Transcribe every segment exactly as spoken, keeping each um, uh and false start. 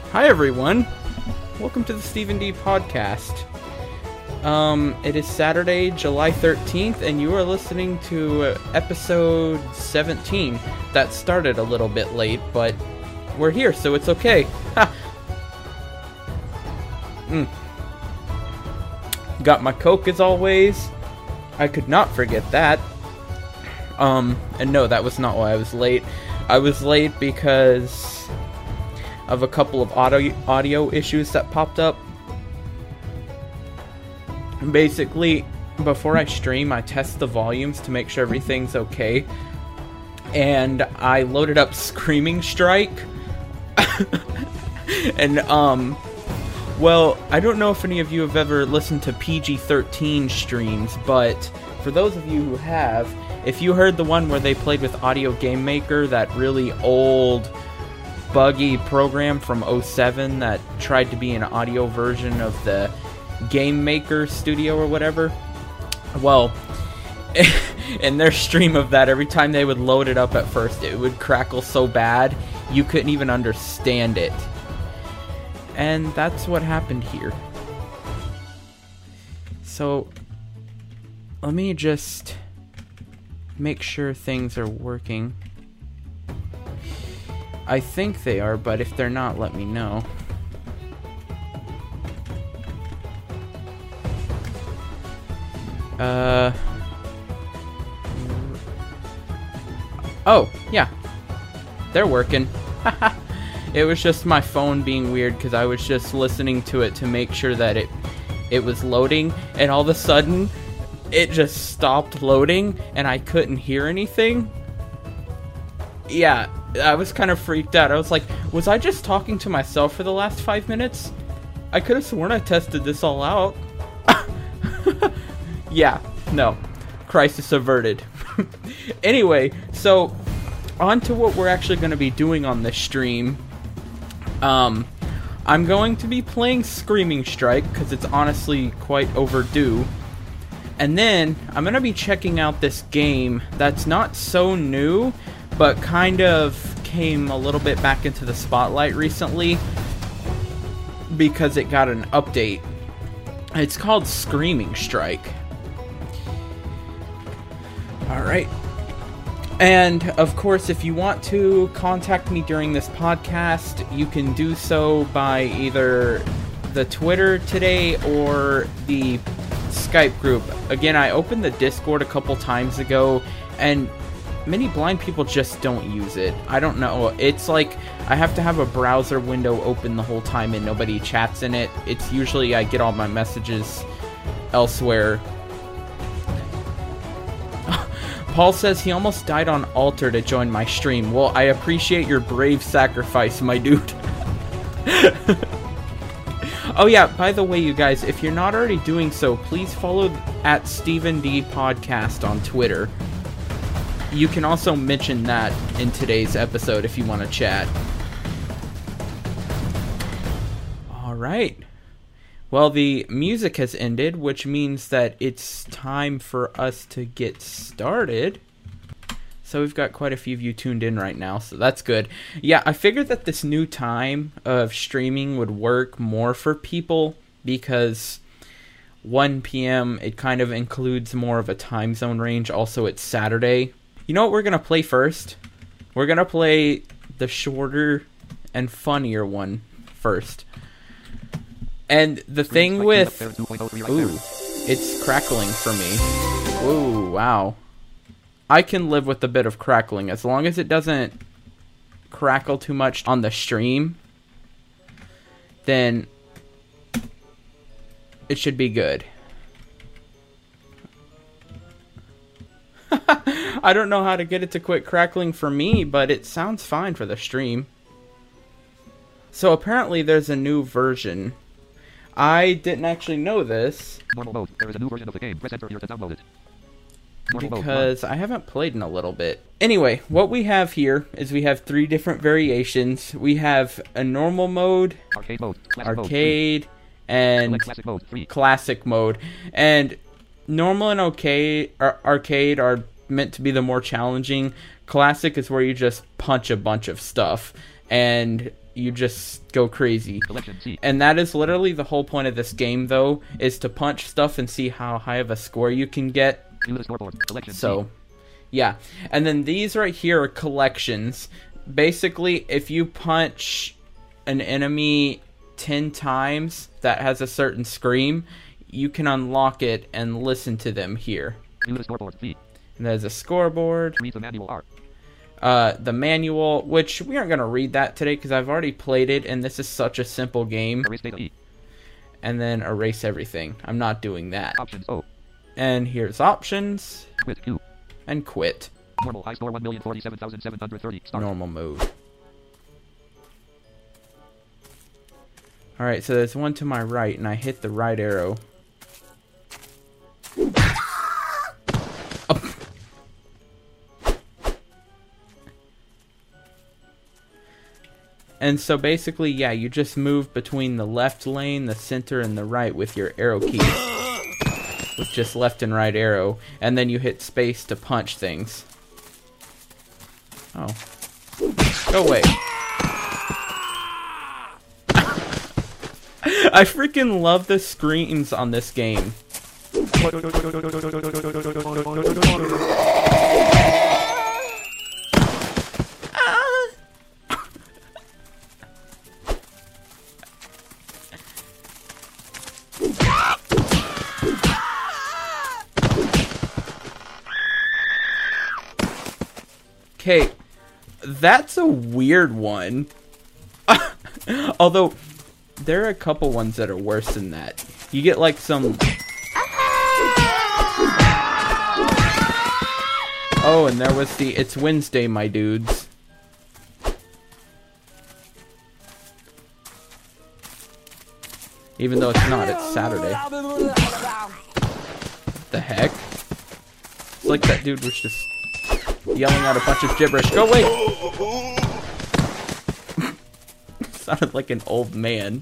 Hi everyone, welcome to the Stephen D Podcast. Um, it is Saturday, July thirteenth, and you are listening to episode seventeen. That started a little bit late, but we're here, so it's okay. Ha! Mm. Got my Coke as always. I could not forget that. Um, and no, that was not why I was late. I was late because of a couple of audio audio issues that popped up. Basically, before I stream, I test the volumes to make sure everything's okay. And I loaded up Screaming Strike. and, um, well, I don't know if any of you have ever listened to P G thirteen streams, but for those of you who have, if you heard the one where they played with Audio Game Maker, that really old, buggy program from oh seven that tried to be an audio version of the Game Maker Studio or whatever, well, in their stream of that, every time they would load it up at first, it would crackle so bad, you couldn't even understand it. And that's what happened here. So, let me just make sure things are working. I think they are, but if they're not, let me know. Uh... Oh, yeah. They're working. It was just my phone being weird because I was just listening to it to make sure that it it was loading, and all of a sudden it just stopped loading and I couldn't hear anything. Yeah, I was kind of freaked out. I was like, was I just talking to myself for the last five minutes? I could have sworn I tested this all out. Yeah, no. Crisis averted. Anyway, so on to what we're actually going to be doing on this stream. Um, I'm going to be playing Screaming Strike because it's honestly quite overdue. And then I'm going to be checking out this game that's not so new, but kind of came a little bit back into the spotlight recently because it got an update. It's called Screaming Strike. Alright. And, of course, if you want to contact me during this podcast, you can do so by either the Twitter today or the Skype group. Again, I opened the Discord a couple times ago, and many blind people just don't use it. I don't know. It's like I have to have a browser window open the whole time and nobody chats in it. It's usually I get all my messages elsewhere. Paul says he almost died on altar to join my stream. Well, I appreciate your brave sacrifice, my dude. Oh yeah, by the way, you guys, if you're not already doing so, please follow at Stephen D Podcast on Twitter. You can also mention that in today's episode if you want to chat. Alright. Well, the music has ended, which means that it's time for us to get started. So we've got quite a few of you tuned in right now, so that's good. Yeah, I figured that this new time of streaming would work more for people because one p.m. it kind of includes more of a time zone range. Also, it's Saturday. You know what we're going to play first? We're going to play the shorter and funnier one first. And the thing with... Ooh, it's crackling for me. Ooh, wow. I can live with a bit of crackling as long as it doesn't crackle too much on the stream. Then it should be good. I don't know how to get it to quit crackling for me, but it sounds fine for the stream. So apparently there's a new version. I didn't actually know this. Normal mode. There is a new version of the game. Press enter here to download it. Normal Because mode. I haven't played in a little bit. Anyway, what we have here is we have three different variations. We have a normal mode, Arcade mode. Classic arcade, mode, and classic mode. Three. classic mode. And normal and okay, or arcade are meant to be the more challenging. Classic is where you just punch a bunch of stuff. And you just go crazy. Selection C. And that is literally the whole point of this game, though, is to punch stuff and see how high of a score you can get. View the scoreboard. Selection So, C. yeah. And then these right here are collections. Basically, if you punch an enemy ten times that has a certain scream, you can unlock it and listen to them here. View the scoreboard V. And there's a scoreboard. Read the manual R. Uh, the manual, which we aren't going to read that today because I've already played it, and this is such a simple game. Erase data E. And then erase everything. I'm not doing that. Options O. And here's options. Quit Q. And quit. Normal high score one million forty-seven thousand seven hundred thirty. Start. Normal mode. Alright, so there's one to my right, and I hit the right arrow. Oh. And so basically, yeah, you just move between the left lane, the center, and the right with your arrow keys. With just left and right arrow. And then you hit space to punch things. Oh. Go away. I freaking love the screams on this game. Okay, that's a weird one. Although, there are a couple ones that are worse than that. You get like some... Oh, and there was the It's Wednesday, my dudes. Even though it's not, it's Saturday. What the heck? It's like that dude was just yelling out a bunch of gibberish. Go away! Sounded like an old man.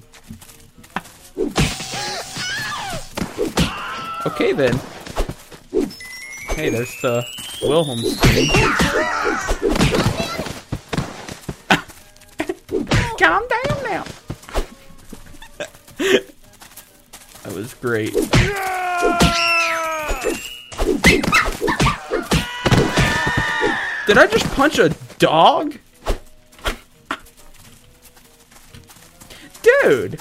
Okay then. Hey, there's the Wilhelm scream. Calm down now. That was great. Did I just punch a dog? Dude!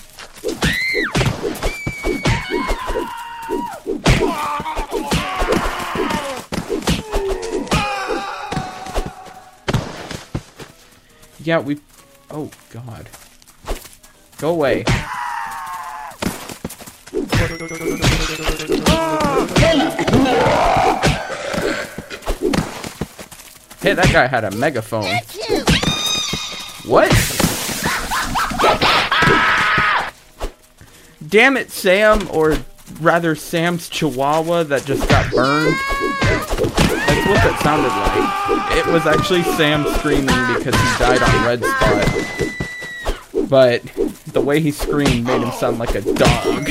Yeah, we... Oh, God. Go away. Hey, that guy had a megaphone. What? Damn it, Sam, or rather Sam's Chihuahua that just got burned. That's what that sounded like. It was actually Sam screaming because he died on Red Spot. But the way he screamed made him sound like a dog.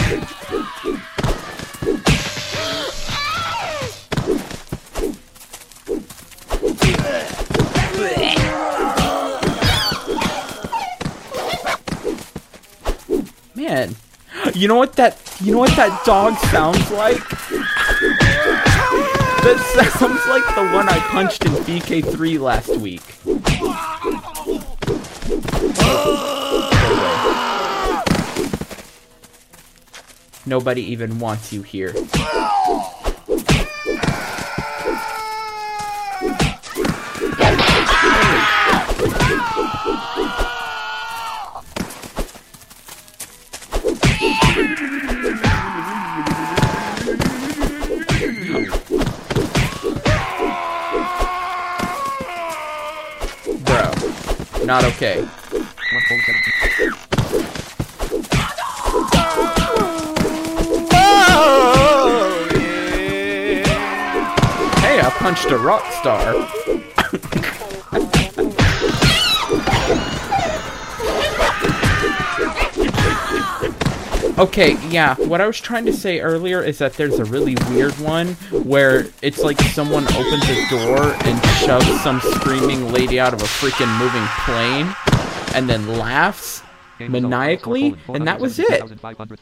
Man, you know what that you know what that dog sounds like? That sounds like the one I punched in B K three last week. Nobody even wants you here. Bro, not okay. Oh, yeah. Hey, I punched a rock star. Okay, yeah, what I was trying to say earlier is that there's a really weird one where it's like someone opens a door and shoves some screaming lady out of a freaking moving plane. and then laughs Game result, maniacally, score colon, and that was it. four hundred seventy-two thousand five hundred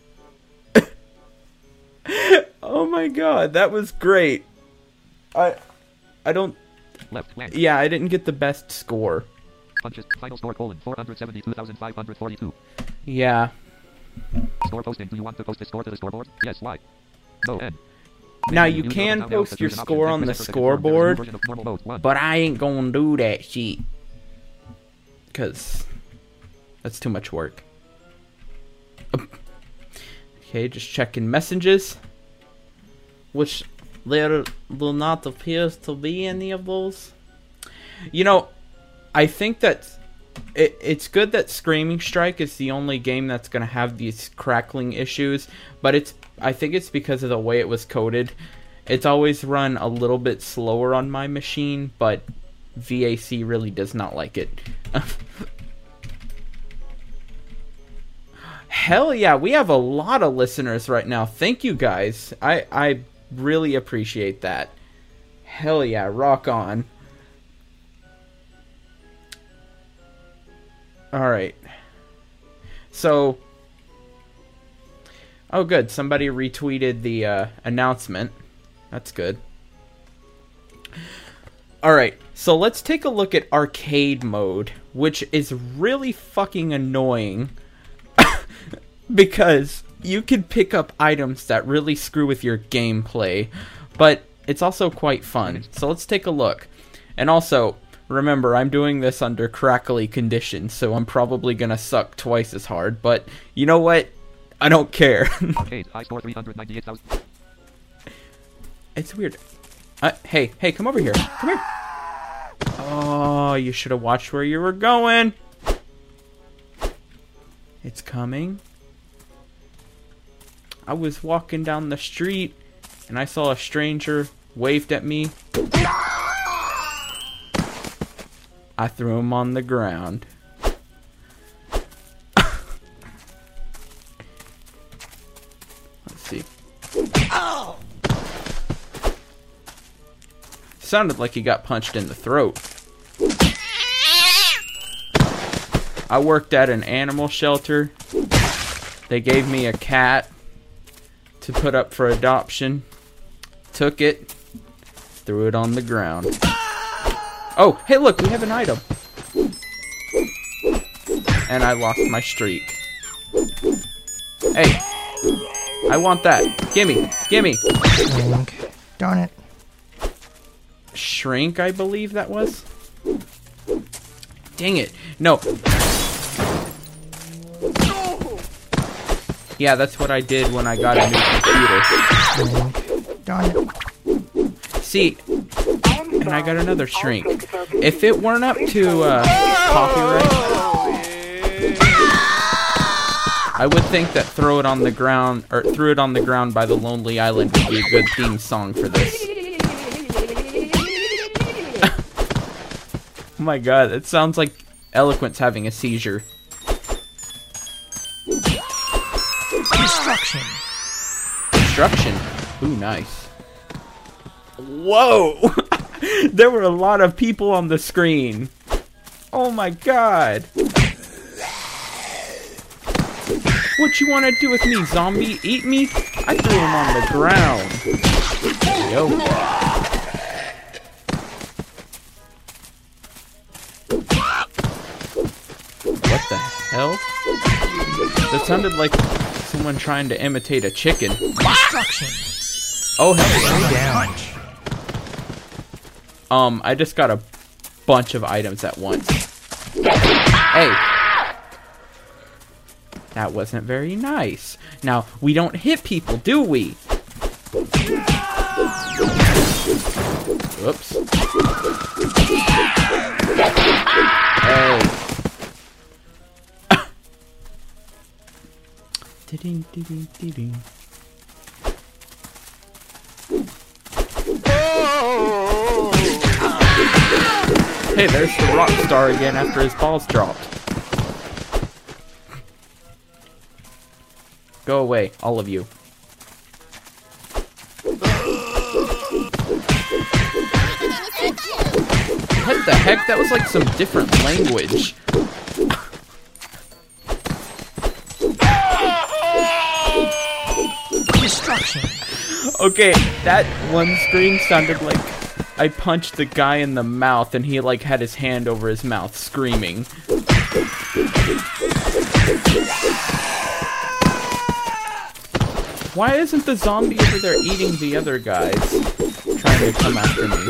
forty-two. Oh my god, that was great. I I don't Left blank. yeah, I didn't get the best score. Punches. Final score colon four hundred seventy-two thousand five hundred forty-two. Yeah. Score posting. Do you want to post the score to the scoreboard? Yes. Why? No. N. Now Maybe you use can your post option your now. score Check on the presenter to confirm there is a new scoreboard, version of normal mode. One. but I ain't gonna do that shit. Cause that's too much work. Okay, just checking messages. Which there will not appear to be any of those. You know, I think that it, it's good that Screaming Strike is the only game that's going to have these crackling issues, but it's I think it's because of the way it was coded. It's always run a little bit slower on my machine, but V A C really does not like it. Hell yeah, we have a lot of listeners right now. Thank you guys. I, I really appreciate that. Hell yeah, rock on. Alright. So, oh good, somebody retweeted the uh, announcement. That's good. Alright, so let's take a look at arcade mode, which is really fucking annoying. Because you can pick up items that really screw with your gameplay, but it's also quite fun. So let's take a look. And also, remember, I'm doing this under crackly conditions, so I'm probably gonna suck twice as hard, but you know what? I don't care. Arcade. I score three hundred ninety-eight thousand. It's weird. Uh, hey, hey, come over here. Come here. Oh, you should have watched where you were going. It's coming. I was walking down the street, and I saw a stranger waved at me. I threw him on the ground. Let's see. Sounded like he got punched in the throat. I worked at an animal shelter. They gave me a cat to put up for adoption. Took it, threw it on the ground. Oh, hey look, we have an item. And I lost my streak. Hey, I want that. Gimme, gimme. Shrink. Darn it. Shrink, I believe that was. Dang it. No. Yeah, that's what I did when I got a new computer. Shrink. Darn it. See, and I got another shrink. If it weren't up to uh, copyright, I would think that "Throw It on the Ground" or "Threw It on the Ground" by The Lonely Island would be a good theme song for this. Oh my god, it sounds like Eloquent's having a seizure. Destruction. Destruction. Ooh, nice. Whoa! There were a lot of people on the screen. Oh my god. What you want to do with me, zombie? Eat me? I threw him on the ground. Yo. What the hell? That sounded like someone trying to imitate a chicken. Destruction. Oh, hell Lay yeah. down. Um, I just got a bunch of items at once. Hey. That wasn't very nice. Now, we don't hit people, do we? Oops. Hey. Ding, ding, ding, ding, ding. Hey, there's the rock star again after his balls dropped. Go away, all of you. What the heck? That was like some different language. Destruction. Okay, that one scream sounded like I punched the guy in the mouth and he like had his hand over his mouth screaming. Why isn't the zombie over there eating the other guys? Trying to come after me.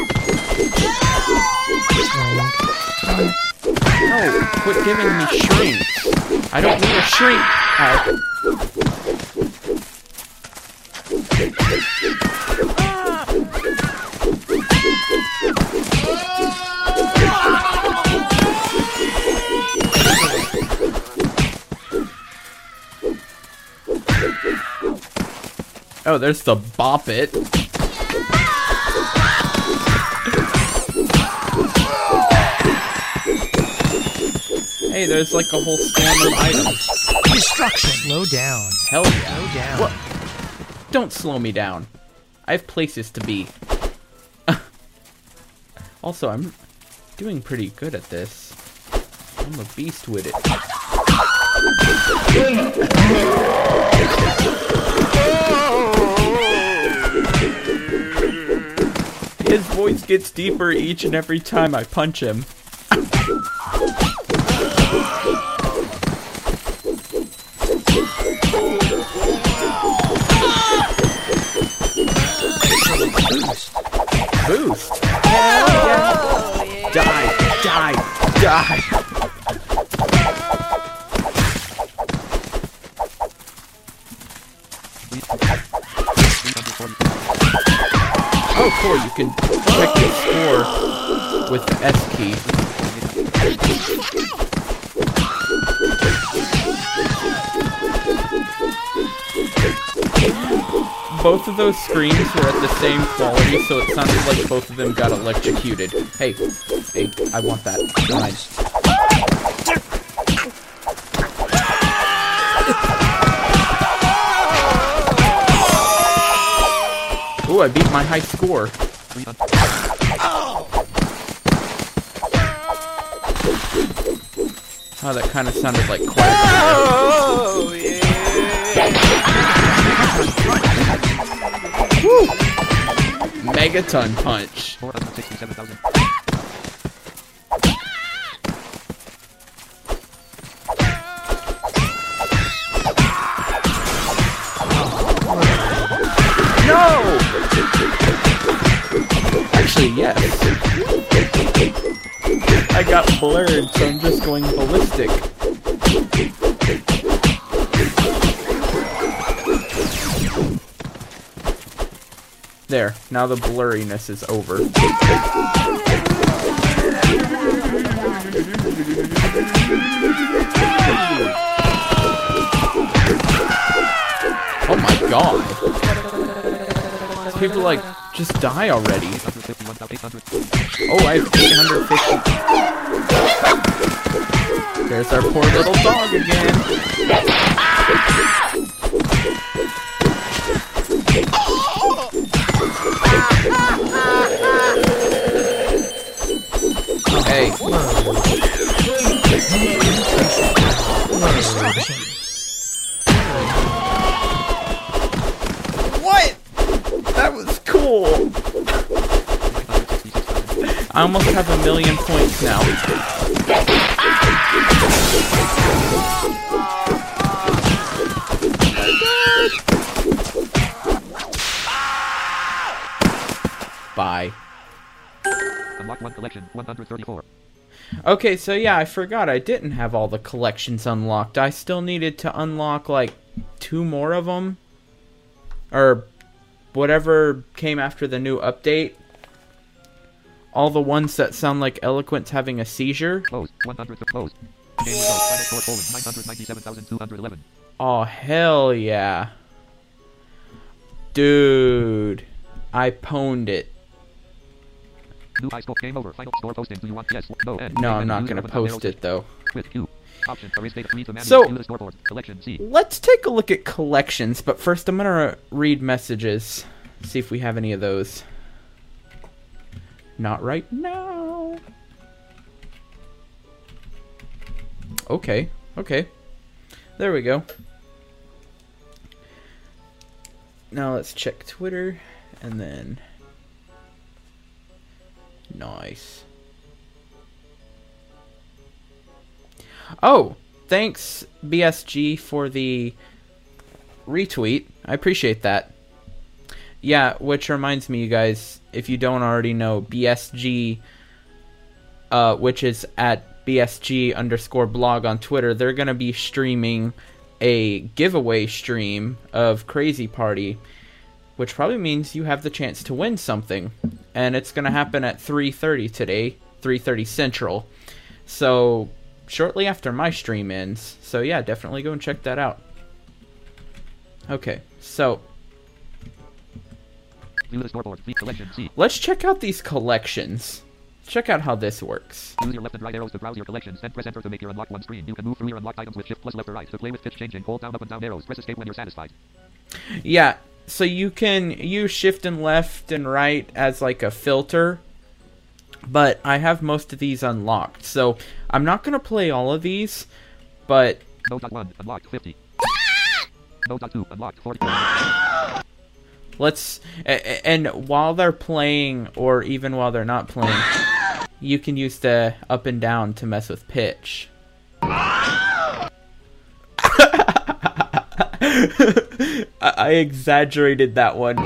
No, quit giving me shrinks. I don't need a shrink. Ow. Oh, there's the bop it. Hey, there's like a whole stand of items. Destruction. Slow down. Hell yeah. Slow down. What? Don't slow me down. I have places to be. Also, I'm doing pretty good at this. I'm a beast with it. His voice gets deeper each and every time I punch him. Boost! Hell yeah! Die! Die! Die! Oh, cool, you can check your score with the S key. Both of those screams were at the same quality, so it sounded like both of them got electrocuted. Hey, hey, I want that. Nice. Ooh, I beat my high score. Oh, that kind of sounded like quack. Oh, yeah. Woo! Megaton punch. four hundred sixty-seven thousand. No! Actually, yes. I got blurred, so I'm just going ballistic. There, now the blurriness is over. Oh my god. These people like, just die already. Oh, I have eight hundred fifty. There's our poor little dog again. Hey. What? That was cool. I almost have a million points now. Bye. Unlock one collection, one hundred thirty-four. Okay, so yeah, I forgot I didn't have all the collections unlocked. I still needed to unlock like two more of them. Or whatever came after the new update. All the ones that sound like Eloquent's having a seizure. Closed. one hundred closed. Game results. Final score Poland nine hundred ninety-seven thousand two hundred eleven. Oh, hell yeah. Dude. I pwned it. New high score. Game over. Final score posting. Do you want yes? No. N. No, I'm not going to post it though. With Q. Option. Erase data. Read the manual. So- View the scoreboard. Collection C. Let's take a look at collections, but first I'm going to read messages. See if we have any of those. Not right now. Okay, okay. There we go. Now let's check Twitter, and then... Nice. Oh, thanks B S G for the retweet. I appreciate that. Yeah, which reminds me, you guys, if you don't already know, B S G, uh, which is at B S G underscore blog on Twitter, they're going to be streaming a giveaway stream of Crazy Party, which probably means you have the chance to win something. And it's going to happen at three thirty today, three thirty Central. So, shortly after my stream ends. So yeah, definitely go and check that out. Okay, so... View the scoreboard. View collection C. let's check out these collections. Check out how this works. Use your left and right arrows to browse your collections, then press enter to make your unlocked one screen. You can move through your unlocked items with shift plus left or right. To play with fits changing, hold down up and down arrows. Press escape when you're satisfied. Yeah, so you can use shift and left and right as like a filter, but I have most of these unlocked, so I'm not going to play all of these, but... Node one, unlocked fifty. Node two, unlocked forty. Let's... And while they're playing, or even while they're not playing, you can use the up and down to mess with pitch. I exaggerated that one.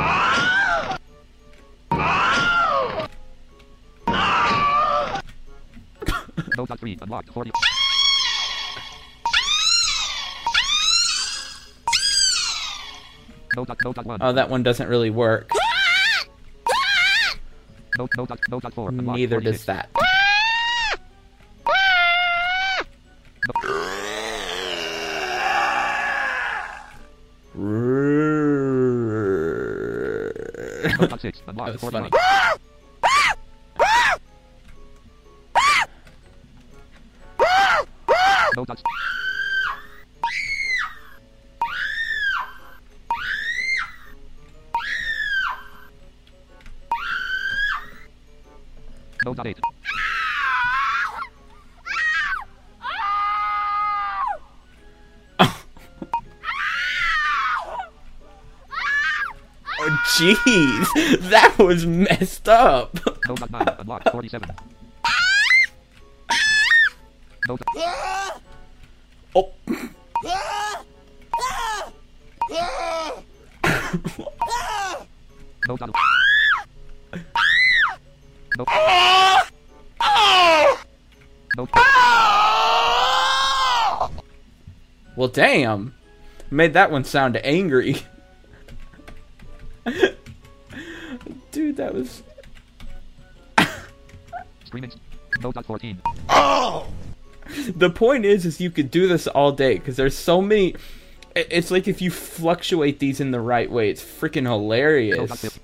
Node three, unlocked forty. Node, node one. Oh, that one doesn't really work. Node, node, node four, unlocked Neither forty-six. does that. Node six, That unlocked was forty-one. funny. Node dot- Node dot eight. Oh, jeez, that was messed up. Node dot nine, unlocked forty-seven. Node dot- Oh. Node dot- Node- Node- Well, damn. Made that one sound angry. Dude, that was... Screaming. Node dot fourteen. The point is, is you could do this all day, because there's so many... i- It's like if you fluctuate these in the right way, it's freaking Node dot hilarious. fifty.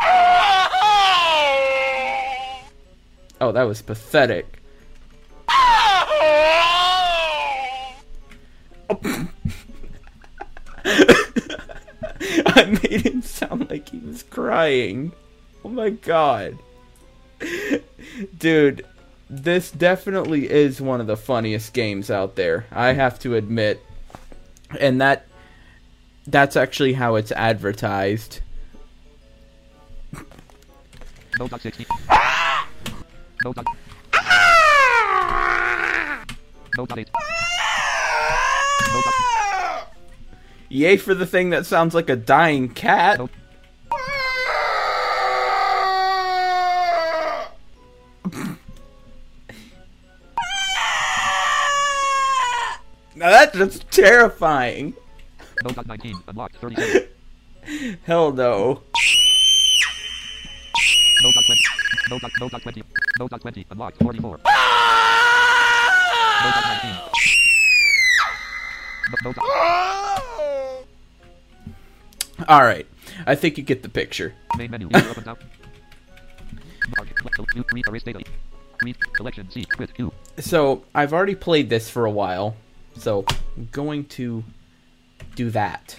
Oh, that was pathetic. I made him sound like he was crying. Oh my god. Dude, this definitely is one of the funniest games out there, I have to admit. And that that's actually how it's advertised. Node dot sixty. Node dot- Node dot eight. Node dot- Yay for the thing that sounds like a dying cat. Nope. Now that's just terrifying. Node dot nineteen, unlocked thirty-seven. Hell no. Node dot twenty. Node dot, node dot twenty. Node dot twenty, unlocked forty-four. Node dot nineteen. No- Node dot- Alright, I think you get the picture. Main menu, user up and down. Mark, select, view, read, erase data. Read, collection, C, quit, Q. So, I've already played this for a while, so I'm going to do that.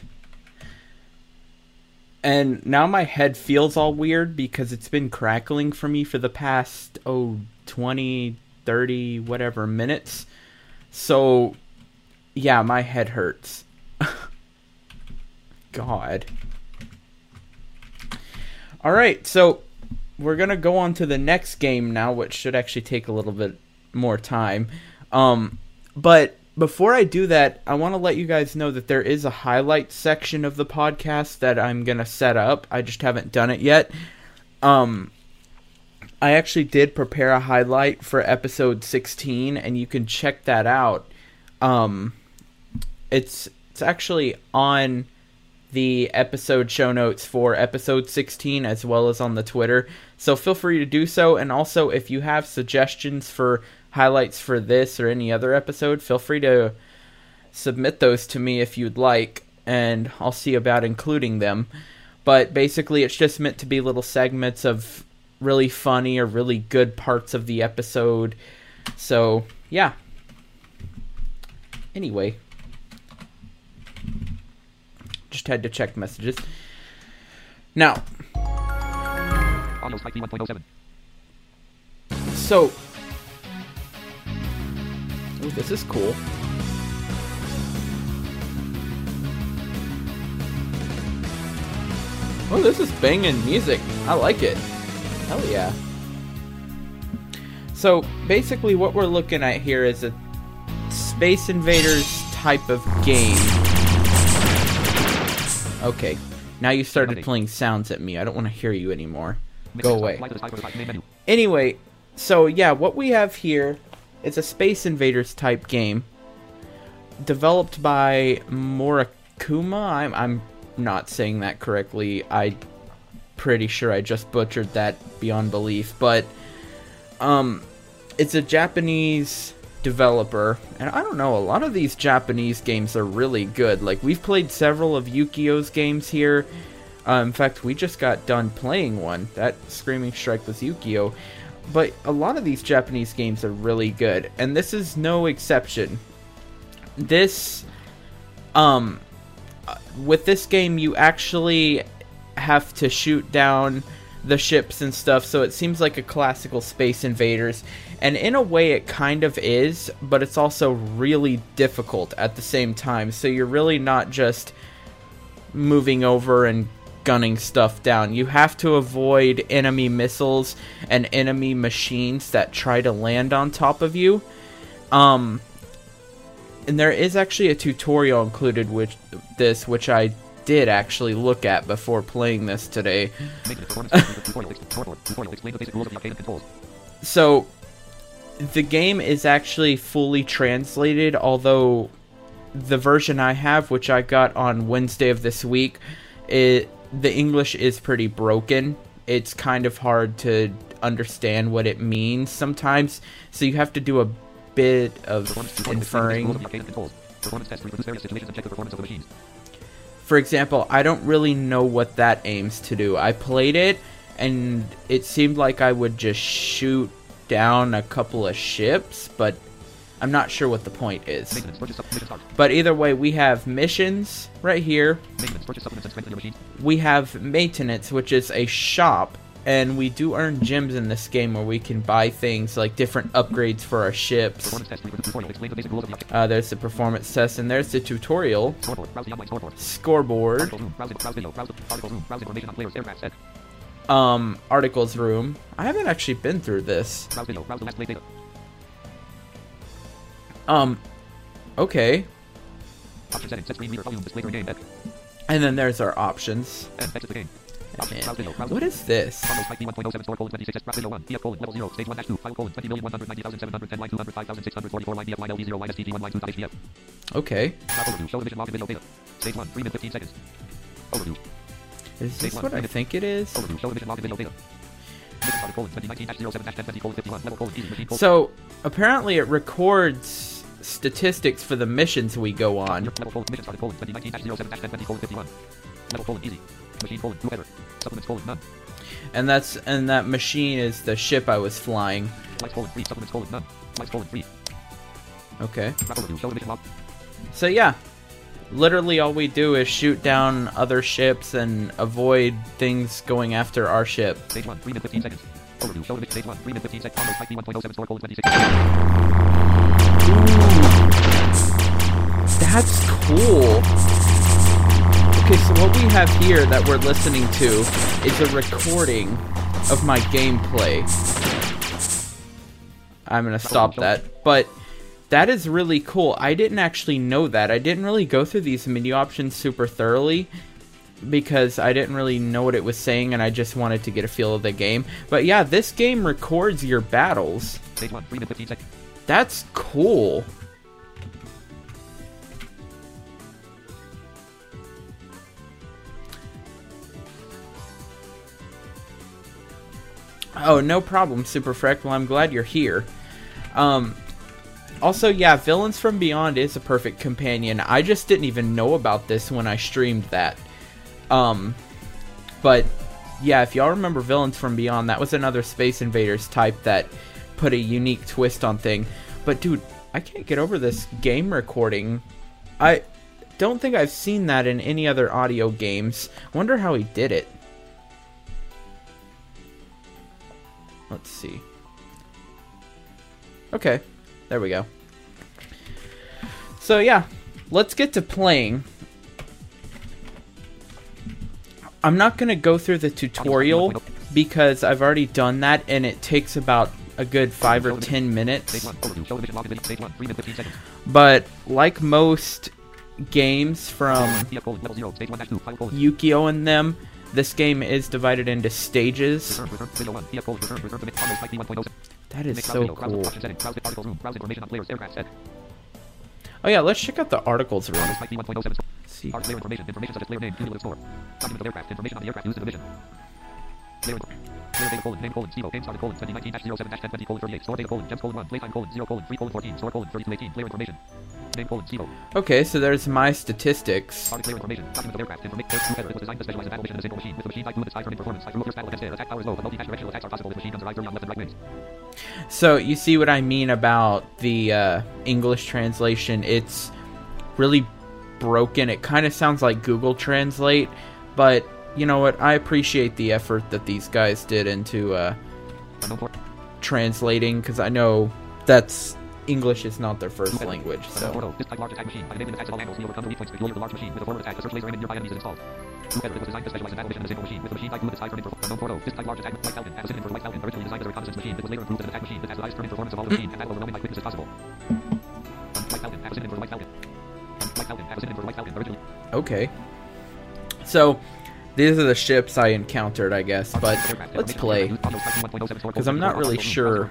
And now my head feels all weird because it's been crackling for me for the past, oh, twenty, thirty, whatever minutes. So, yeah, my head hurts. God. Alright, so we're going to go on to the next game now, which should actually take a little bit more time. Um, but before I do that, I want to let you guys know that there is a highlight section of the podcast that I'm going to set up. I just haven't done it yet. Um, I actually did prepare a highlight for episode sixteen, and you can check that out. Um, it's it's actually on the episode show notes for episode sixteen, as well as on the Twitter. So feel free to do so. And also, if you have suggestions for highlights for this or any other episode, feel free to submit those to me if you'd like, and I'll see about including them. But basically, it's just meant to be little segments of really funny or really good parts of the episode. So, yeah. Anyway. Just had to check messages. Now. Audio Spike one point oh seven. So. Ooh, this is cool. Oh, this is banging music. I like it. Hell yeah. So, basically what we're looking at here is a Space Invaders type of game. Okay. Now you started playing sounds at me. I don't want to hear you anymore. Go away. Anyway, so yeah, what we have here is a Space Invaders type game. Developed by Morakuma. I'm, I'm not saying that correctly. I'm pretty sure I just butchered that beyond belief. But um, it's a Japanese developer. And I don't know, a lot of these Japanese games are really good. Like, we've played several of Yukio's games here. Uh, in fact, we just got done playing one. That Screaming Strike was Yukio. But a lot of these Japanese games are really good. And this is no exception. This, um, with this game, you actually have to shoot down the ships and stuff. So it seems like a classical Space Invaders. And in a way, it kind of is. But it's also really difficult at the same time. So you're really not just moving over and gunning stuff down. You have to avoid enemy missiles and enemy machines that try to land on top of you. Um, and there is actually a tutorial included with this, which I did actually look at before playing this today. So, the game is actually fully translated, although the version I have, which I got on Wednesday of this week, it the English is pretty broken. It's kind of hard to understand what it means sometimes, so you have to do a bit of inferring. For example, I don't really know what that aims to do. I played it, and it seemed like I would just shoot down a couple of ships, but I'm not sure what the point is. But either way, we have missions right here. We have maintenance, which is a shop, and we do earn gems in this game where we can buy things like different upgrades for our ships. Uh, there's the performance test, and there's the tutorial. Scoreboard. Um, articles room. I haven't actually been through this. Um, okay. And then there's our options. And what is this? Okay. Is this what I think it is? So, apparently it records statistics for the missions we go on. And that's and that machine is the ship I was flying. Okay. So yeah, literally all we do is shoot down other ships and avoid things going after our ship. Stage one, three minutes fifteen seconds. Overview, show image, stage one, three minutes fifteen seconds. Auto Spike one point oh seven, store colon twenty-six. That's cool. Okay, so what we have here that we're listening to is a recording of my gameplay. I'm gonna stop that, but that is really cool. I didn't actually know that. I didn't really go through these menu options super thoroughly because I didn't really know what it was saying, and I just wanted to get a feel of the game. But yeah, this game records your battles. Stage one, three minutes fifteen seconds. That's cool. Oh, no problem, Superfreck. Well, I'm glad you're here. Um, also, yeah, Villains from Beyond is a perfect companion. I just didn't even know about this when I streamed that. Um, but, yeah, if y'all remember Villains from Beyond, that was another Space Invaders type that put a unique twist on thing. But, dude, I can't get over this game recording. I don't think I've seen that in any other audio games. Wonder how he did it. Let's see. Okay, there we go. So yeah, let's get to playing. I'm not going to go through the tutorial because I've already done that and it takes about a good five or ten minutes. But like most games from Yukio and them, this game is divided into stages. That is so cool. Oh yeah, let's check out the articles room. Let's see. Player data colon, name colon, Steve, game started colon, twenty nineteen dash zero seven dash ten twenty colon thirty-eight, store data colon, gems colon one, playtime colon zero colon three colon fourteen, store colon thirty-two eighteen, player information, name colon, Steve. Okay, so there's my statistics. Player information, document of aircraft, information, it was designed to specialize in battle mission in a single machine, with the machine type limit sky turning performance, through first battle against air, attack power is low, but multi-directional attacks are possible if machine guns arrive early on left and right wings. So, you see what I mean about the uh, English translation. It's really broken. It kind of sounds like Google Translate, but you know what? I appreciate the effort that these guys did into uh, translating, because I know that's English is not their first language. So. Okay. So. These are the ships I encountered, I guess, but let's play, because I'm not really sure.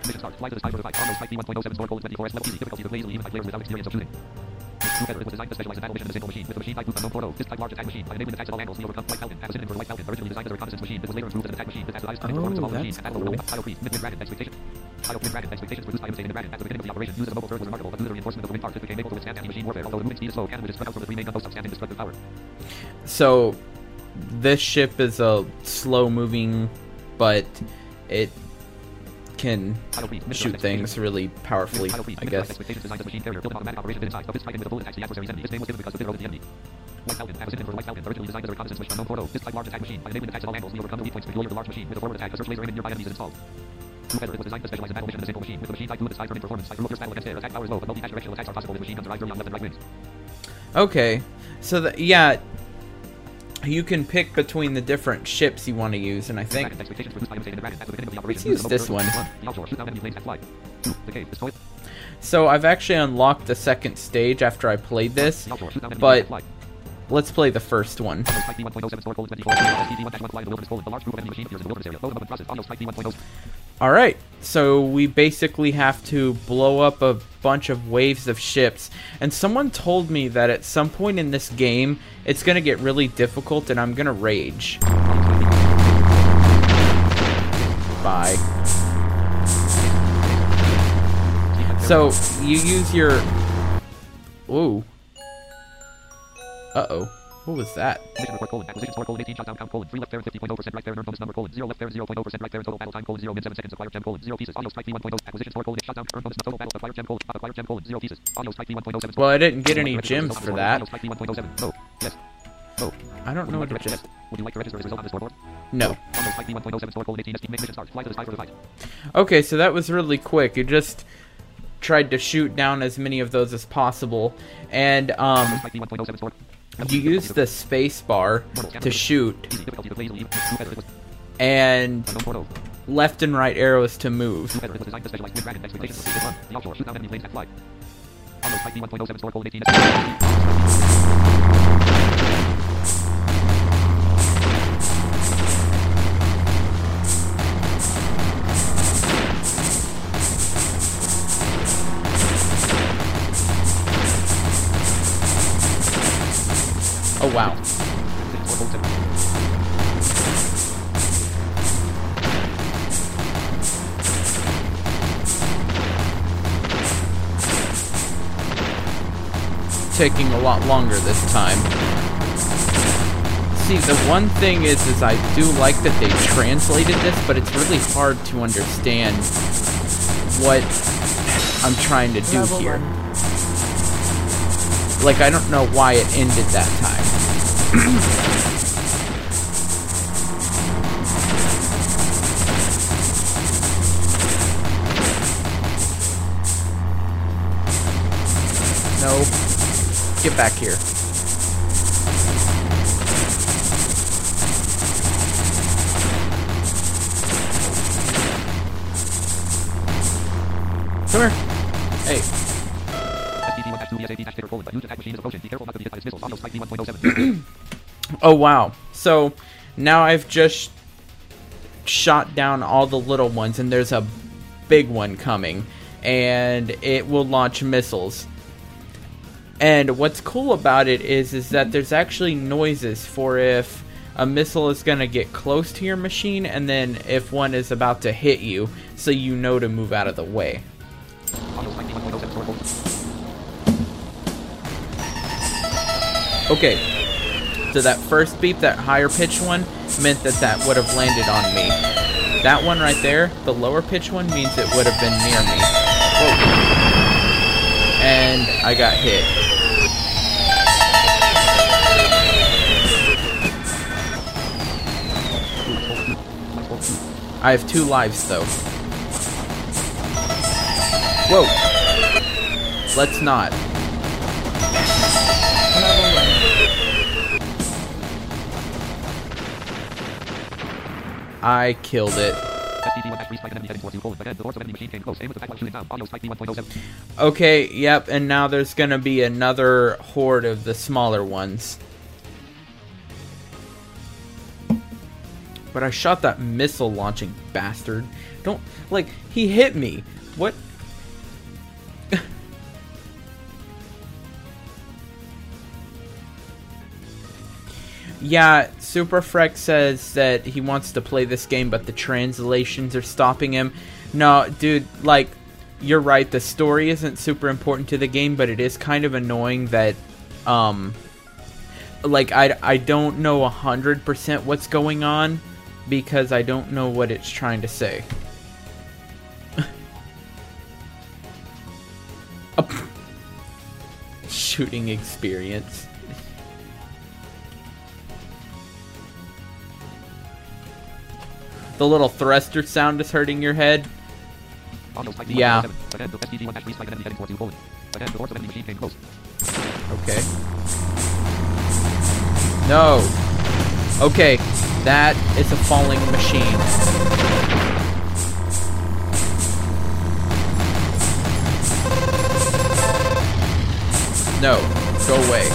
So, this ship is a slow-moving, but it can shoot things really powerfully, I guess. Okay, so the, yeah, you can pick between the different ships you want to use, and I think let's use this one. So I've actually unlocked the second stage after I played this, but let's play the first one. Alright, so we basically have to blow up a bunch of waves of ships, and someone told me that at some point in this game, it's going to get really difficult and I'm going to rage. Bye. So, you use your... Ooh. Uh-oh. What was that? Mission report colon, acquisition score colon, eighteen shot down count colon, three left there, fifty point zero percent right there, bonus number colon, zero left there, zero point zero percent right there, total battle time colon, zero min seven seconds, acquired gem colon, zero pieces, audio strike P one point zero, acquisition score colon, shot down, earn bonus, total battle, acquired gem colon, acquired gem colon, zero pieces, audio strike P one point zero seven. Well, I didn't get any gems for that. Audio strike P one point zero seven, no, yes, no. I don't know what to just... Would you like to register as a result on the scoreboard? No. Audio strike P one point zero seven, score colon, eighteen, make mission start, fly to the sky for the fight. Okay, so that was really quick. You just tried to shoot down as many of those as possible, and, um... you use the space bar to shoot, and left and right arrows to move. Oh wow. Taking a lot longer this time. See, the one thing is, is I do like that they translated this, but it's really hard to understand what I'm trying to do Level here. one. Like, I don't know why it ended that time. No. Get back here. Come here. Hey. Oh wow. So now I've just shot down all the little ones, and there's a big one coming, and it will launch missiles. And what's cool about it is is that there's actually noises for if a missile is going to get close to your machine, and then if one is about to hit you, so you know to move out of the way. Okay, so that first beep, that higher pitched one, meant that that would have landed on me. That one right there, the lower pitched one, means it would have been near me. Whoa. And I got hit. I have two lives though. Whoa. Let's not. I killed it. Okay, yep, and now there's gonna be another horde of the smaller ones. But I shot that missile launching bastard. Don't, like, he hit me. What? Yeah, Superfreck says that he wants to play this game, but the translations are stopping him. No, dude, like, you're right. The story isn't super important to the game, but it is kind of annoying that, um, like, I, I don't know one hundred percent what's going on, because I don't know what it's trying to say. Shooting experience. The little thruster sound is hurting your head. Yeah. Okay. No. Okay. That is a falling machine. No. Go away.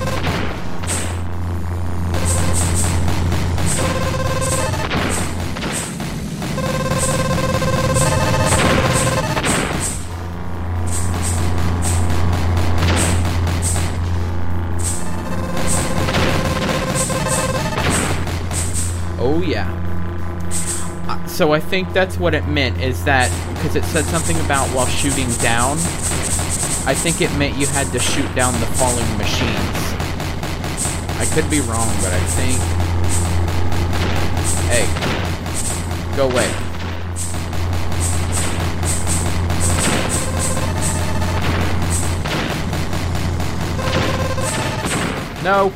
Oh yeah. Uh, so I think that's what it meant, is that, because it said something about while shooting down, I think it meant you had to shoot down the falling machines. I could be wrong, but I think... Hey. Go away. No.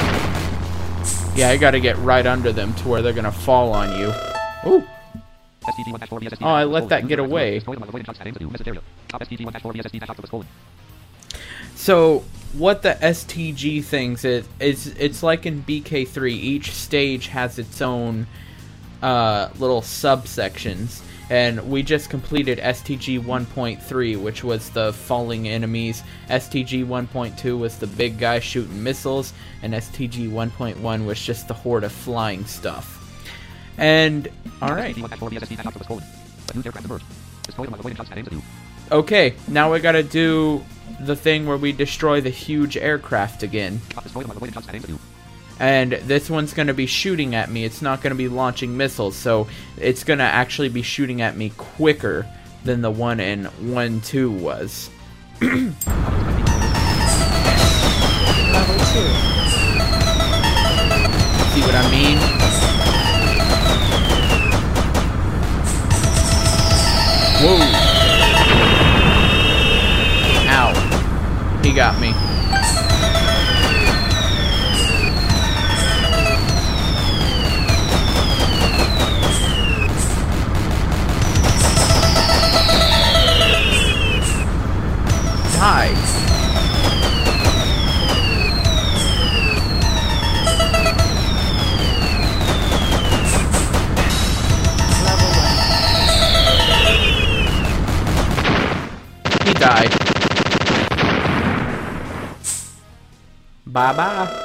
Yeah, I gotta get right under them to where they're gonna fall on you. Ooh. Oh, I let that get away. So, what the S T G things is, is it's like in B K three, each stage has its own uh, little subsections. And we just completed S T G one point three, which was the falling enemies. S T G one point two was the big guy shooting missiles. And S T G one point one was just the horde of flying stuff. And, alright. Okay, now we gotta do the thing where we destroy the huge aircraft again. And this one's going to be shooting at me. It's not going to be launching missiles, so it's going to actually be shooting at me quicker than the one in one two was. Level two. See what I mean? Whoa! Ow. He got me. Die. Level one. He died. Bye bye.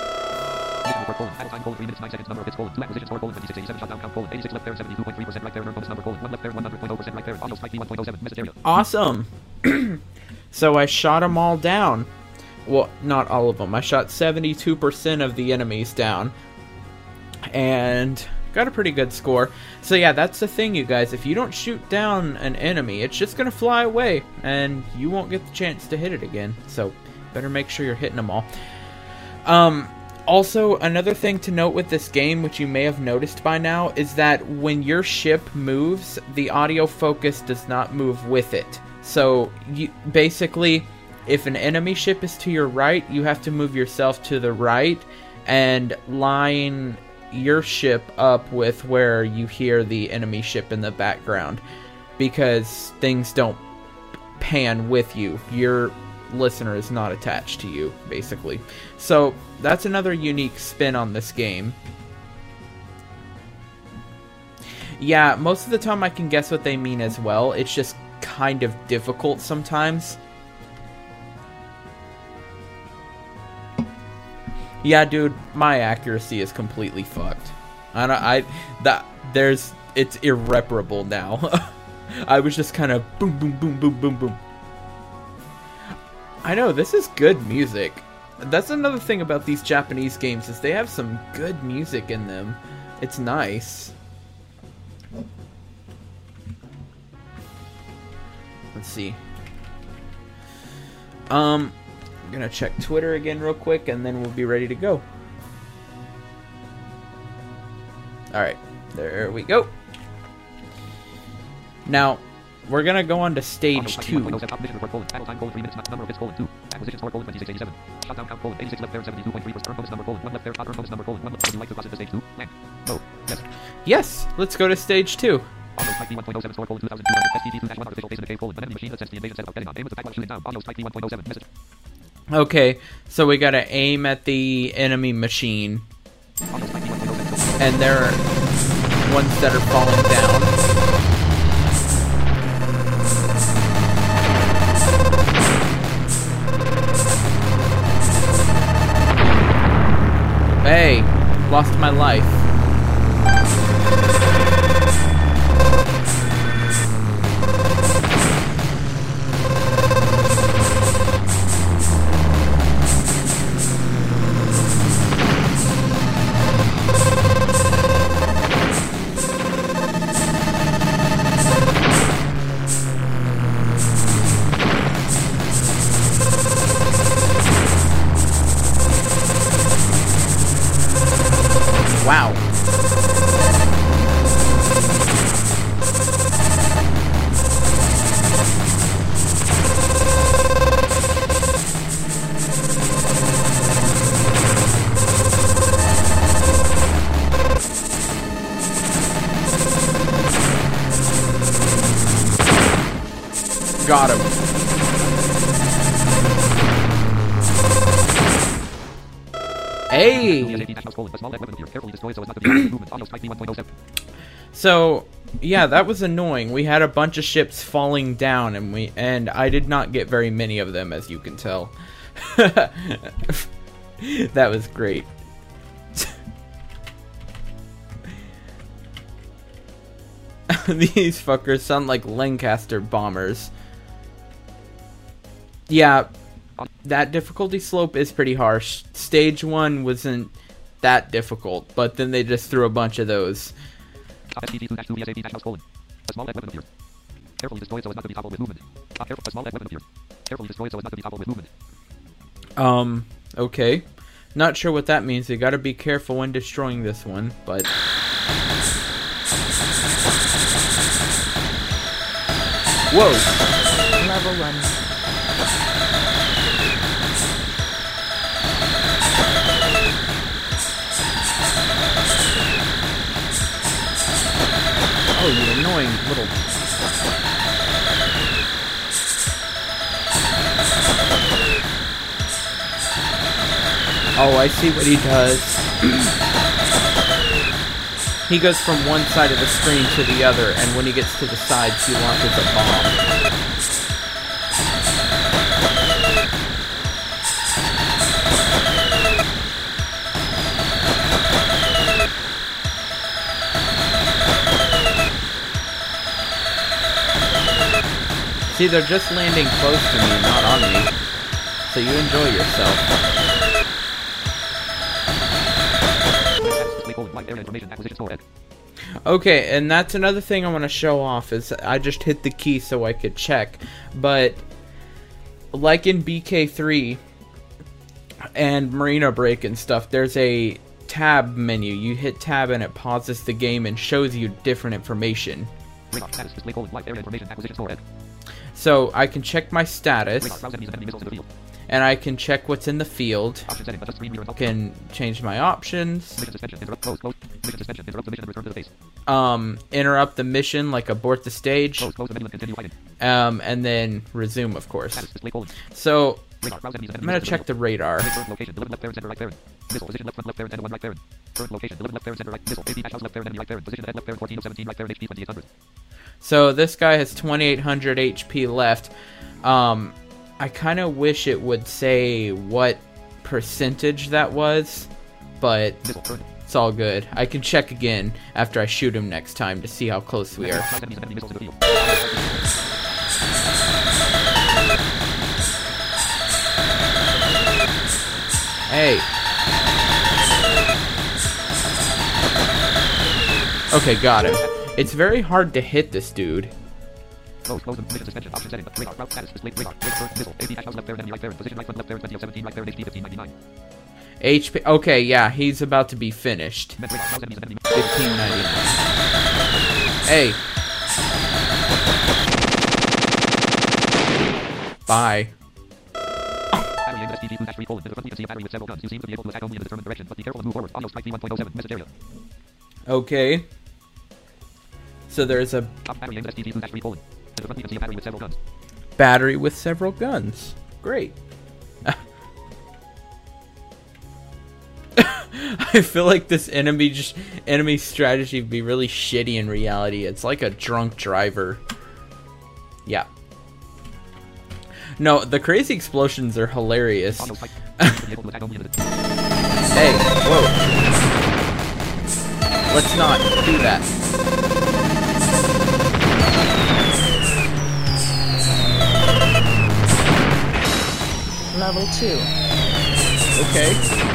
Awesome. So I shot them all down. Well, not all of them. I shot seventy-two percent of the enemies down. And got a pretty good score. So yeah, that's the thing, you guys. If you don't shoot down an enemy, it's just going to fly away. And you won't get the chance to hit it again. So better make sure you're hitting them all. Um... Also, another thing to note with this game, which you may have noticed by now, is that when your ship moves, the audio focus does not move with it. So, you, basically, if an enemy ship is to your right, you have to move yourself to the right and line your ship up with where you hear the enemy ship in the background, because things don't pan with you. Your listener is not attached to you, basically. So that's another unique spin on this game. Yeah, most of the time I can guess what they mean as well. It's just kind of difficult sometimes. Yeah, dude, my accuracy is completely fucked. I don't, I that there's it's irreparable now. I was just kind of boom, boom, boom, boom, boom, boom. I know, this is good music. That's another thing about these Japanese games, is they have some good music in them. It's nice. Let's see. Um, I'm gonna check Twitter again real quick, and then we'll be ready to go. Alright, there we go. Now, we're gonna go on to stage two. Yes, let's go to stage two. Okay, so we gotta aim at the enemy machine. And there are ones that are falling down. Hey, lost my life. Wow. Got him. Hey! So, yeah, that was annoying. We had a bunch of ships falling down, and we and I did not get very many of them, as you can tell. That was great. These fuckers sound like Lancaster bombers. Yeah, that difficulty slope is pretty harsh. Stage one wasn't that difficult, but then they just threw a bunch of those. A small lead weapon appears. Carefully destroyed so as not to be toppled with movement. A careful, a small lead weapon appears. Carefully destroyed so as not to be toppled with movement. Um, okay. Not sure what that means. You gotta be careful when destroying this one, but... Whoa! Level one. Oh, you annoying little... Oh, I see what he does. He goes from one side of the screen to the other, and when he gets to the sides, he launches a bomb. See, they're just landing close to me, not on me. So you enjoy yourself. Okay, and that's another thing I want to show off, is I just hit the key so I could check. But, like in B K three and Marina Break and stuff, there's a tab menu. You hit tab and it pauses the game and shows you different information. So I can check my status, and I can check what's in the field. I can change my options. Um, interrupt the mission, like abort the stage. Um, and then resume, of course. So I'm gonna check the radar. So this guy has twenty-eight hundred H P left. Um, I kind of wish it would say what percentage that was, but it's all good. I can check again after I shoot him next time to see how close we are. Hey. Okay, got him. It's very hard to hit this dude. H P. Okay, yeah, he's about to be finished. fifteen ninety-nine. Hey. Bye. Okay. So there's a battery with several guns. Great. I feel like this enemy just enemy strategy would be really shitty in reality. It's like a drunk driver. Yeah. No, the crazy explosions are hilarious. Hey, whoa. Let's not do that. Level two. Okay.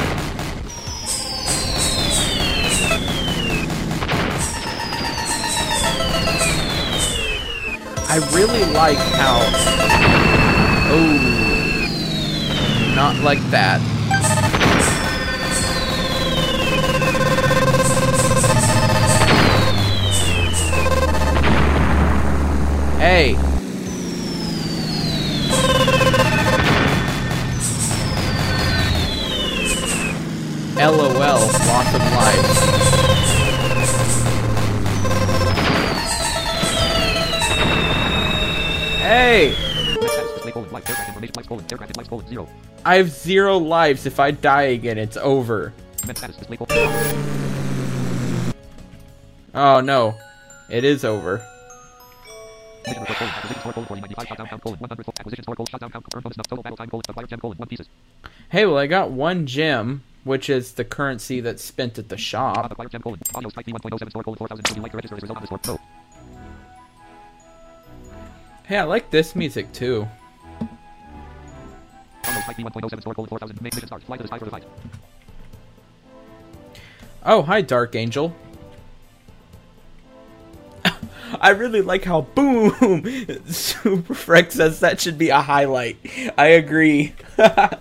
I really like how... Oh. Not like that. Hey. LOL, loss of life. Hey! colon, life, aircraft information, life, colon, aircraft, life, colon, zero. I have zero lives. If I die again, it's over. Command status, display colon. Oh no, it is over. Mission report colon, acquisition score colon, forty-five, shutdown count colon, one hundred, acquisition score colon, shutdown count, confirmed bonus enough, total battle time colon, acquired gem colon, one pieces. Hey, well, I got one gem, which is the currency that's spent at the shop. Acquired gem colon, audio strike B one point oh seven score colon, four thousand, would you like to register as a result of this work? No. Hey, I like this music too. Audio strike B one point oh seven score colon, four thousand, make mission start, fly to the sky for the fight. Oh, hi, Dark Angel. I really like how boom Super Freck says that should be a highlight. I agree. I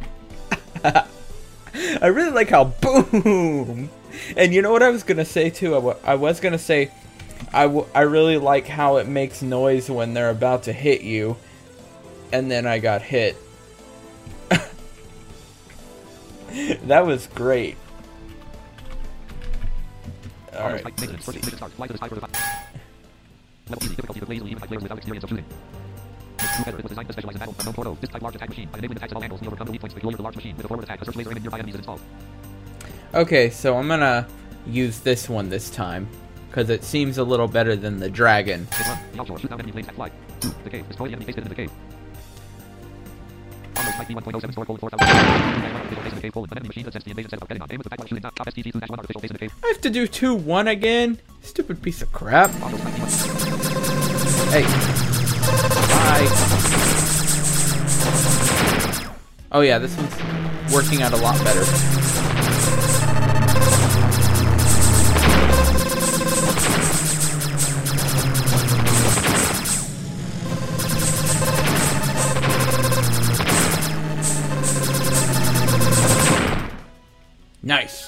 really like how boom. And you know what I was gonna say too? I, w- I was gonna say I, w- I really like how it makes noise when they're about to hit you, and then I got hit. That was great. All right. Mission start, fly to the sky for the fight. Level easy, difficulty with lazily even by players without experience of shooting. This crew feather, it was designed to specialize in battle, unknown Tordo. This type large attack machine, by enabling attacks at all angles, may overcome the weak points peculiar to the large machine. With a forward attack, a search laser aim at nearby enemies is installed. Okay, so I'm gonna use this one this time, because it seems a little better than the dragon. Hit one, the outdoor, shoot down enemy planes at fly. Two, the cave, destroy the enemy base hidden in the cave. Auto strike B one point oh seven score colon, four thousand. Official base in the cave colon, an enemy machine that sends the invasion set of getting on. Aim with the pack while shooting not top S T G two one official base in the cave. I have to do two one again? Stupid piece of crap. Auto strike B one. Hey. Bye. Oh yeah, this one's working out a lot better. Nice.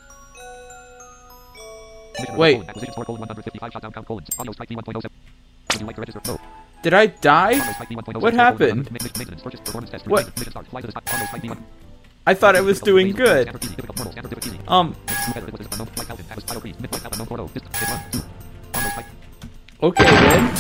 Wait. Acquisition score colon, one hundred fifty-five, shutdown count colon, audio strike B one point oh seven. Would you like to register? No. Did I die? Auto strike B one point oh seven What score colon, happened? one hundred, maintenance, purchase, performance test, What? mission start, fly to the sky, auto strike B one. I thought I was doing good. Standard easy, difficult, normal, standard, difficult, easy. Um, Crew feather, it was unknown, flight Falcon, atlas, auto freeze, mid flight unknown Tordo, distance, hit one, two. Auto strike. okay then.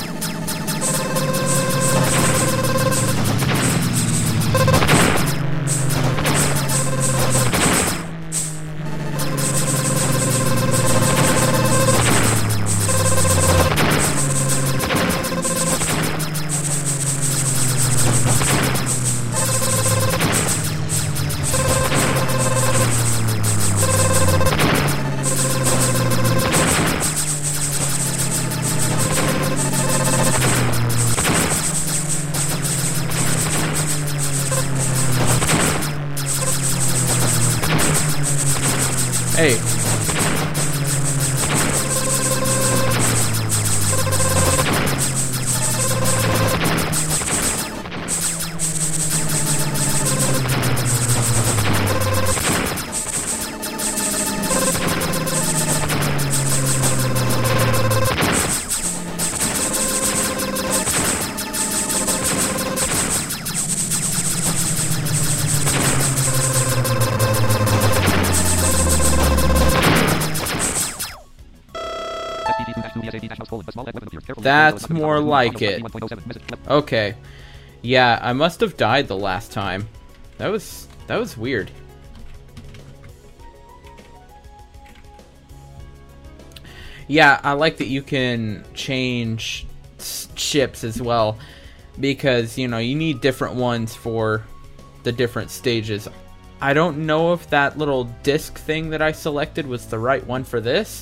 Hey. That's more like it. Okay. Yeah, I must have died the last time. That was that was weird. Yeah, I like that you can change s- ships as well, because, you know, you need different ones for the different stages. I don't know if that little disc thing that I selected was the right one for this.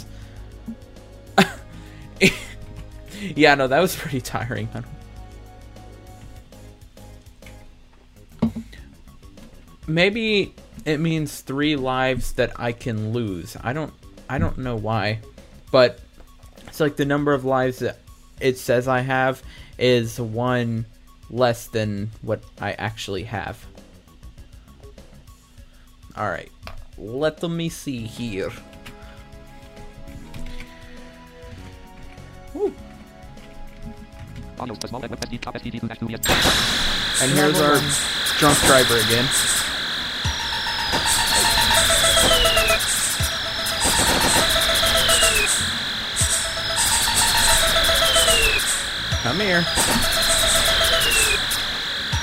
Yeah, no, that was pretty tiring. Maybe it means three lives that I can lose. I don't I don't know why. But it's like the number of lives that it says I have is one less than what I actually have. Alright. Let me see here. Woo. And here's our drunk driver again. Come here.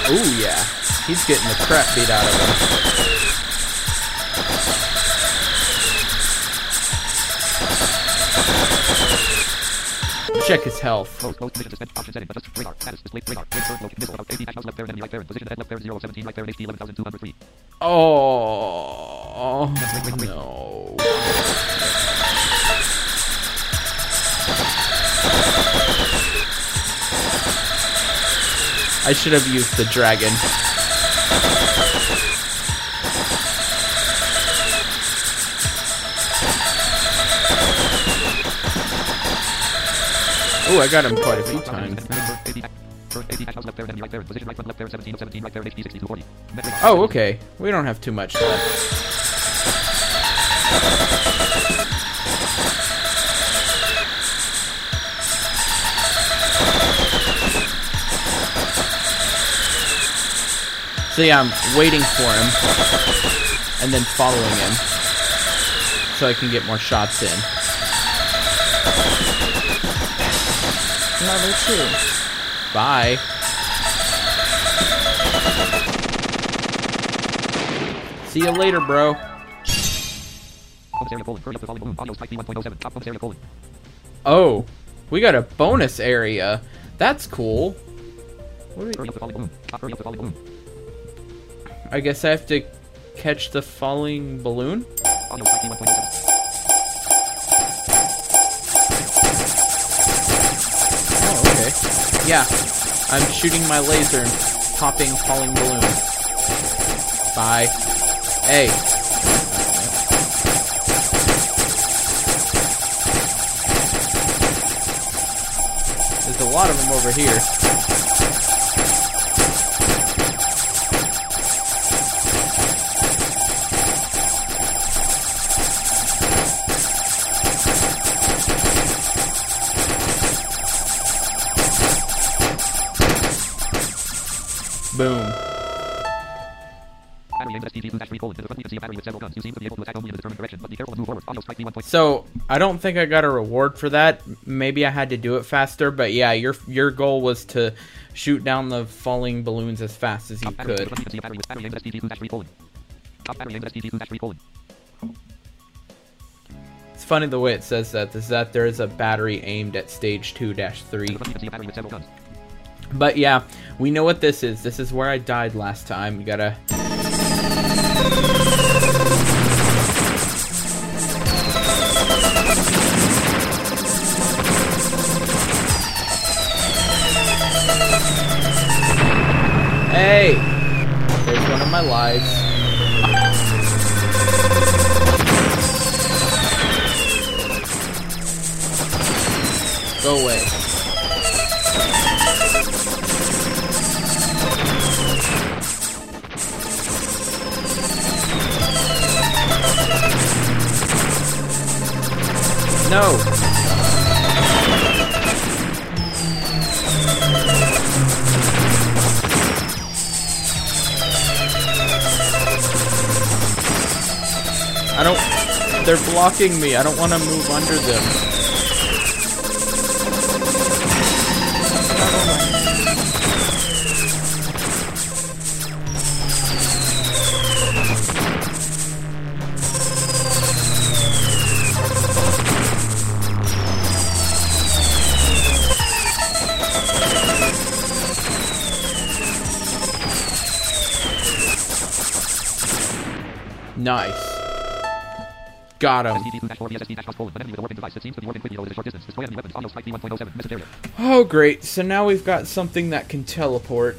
Ooh, yeah. He's getting the crap beat out of him. Check his health. Close, close, mission suspension, option setting, adjust, radar, status, display, radar, red bird, location, missile, about eighty, house left there, enemy right there, position ahead, left there, zero, seventeen, right there, H D, eleven thousand two hundred three. Oh, no. I should have used the dragon. Oh, I got him quite a few times. Oh, okay. We don't have too much left. So yeah, I'm waiting for him and then following him so I can get more shots in. Level two. Bye. See you later, bro. Oh, we got a bonus area. That's cool. What do we... I guess I have to catch the falling balloon? Oh, okay. Yeah, I'm shooting my laser and popping falling balloons. Bye. Hey. There's a lot of them over here. Boom. So, I don't think I got a reward for that. Maybe I had to do it faster, but yeah, your your goal was to shoot down the falling balloons as fast as you could. It's funny the way it says that, is that there is a battery aimed at stage two dash three. But yeah, we know what this is. This is where I died last time. You gotta... Hey! There's one of my lives. Go away. No. I don't... They're blocking me. I don't want to move under them. Nice. Got him. Oh, great. So now we've got something that can teleport.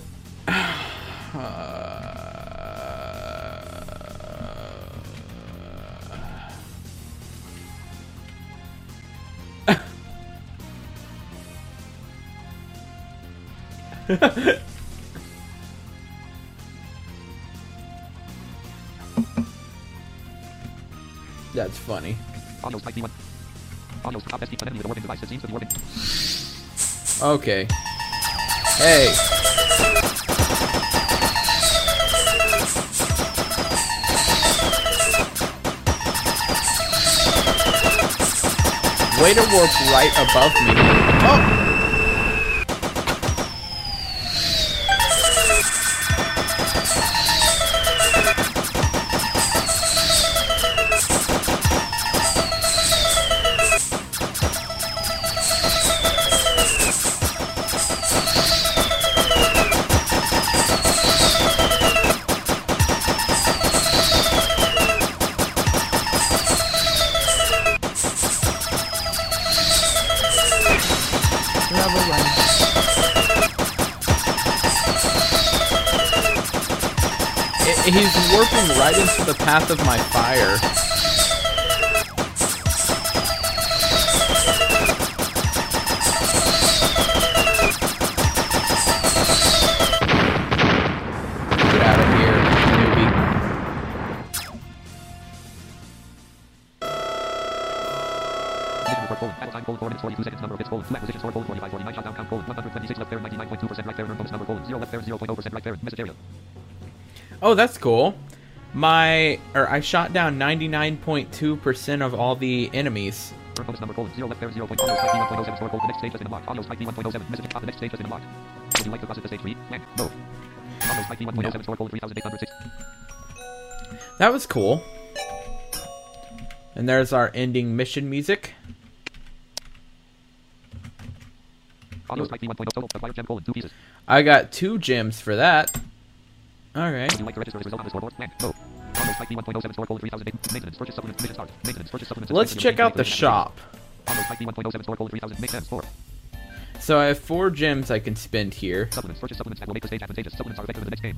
That's funny. Okay. Hey. Way to warp right above me. Oh! he's warping right into the path of my fire. Get out of here, newbie. Mission report colon. Battle time colon four minutes forty-two seconds. Number of hits colon. Two acquisitions score colon forty-five forty-nine. Shot down count colon one hundred twenty-six left there ninety-nine point two percent right there. Earn bonus number colon zero left there zero point zero percent right there. Message area. Oh, that's cool. My or I shot down ninety-nine point two percent of all the enemies. Earn bonus number colon zero left there zero point zero Spike one point oh seven score colon. The next stage has been unlocked. Audio Spike one point oh seven. Message top. The next stage has been unlocked. Would you like to process the stage three? Blank. No. Audio Spike one point oh seven score colon three thousand eight hundred six. That was cool. And there's our ending mission music. Audio Spike one point oh total. Acquired gem colon two pieces. I got two gems for that. Alright. Would you like to register as a result on the scoreboard? Blank. No. Audio Spike one point oh seven score colon three thousand eight. Maintenance. Purchase supplements. Mission start. Maintenance. Purchase supplements. Let's check out the shop. Audio Spike one point oh seven score colon three thousand. Make sense. Four. So I have four gems I can spend here. Supplements. Purchase supplements that will make the stage advantageous. Supplements are effective in the next game.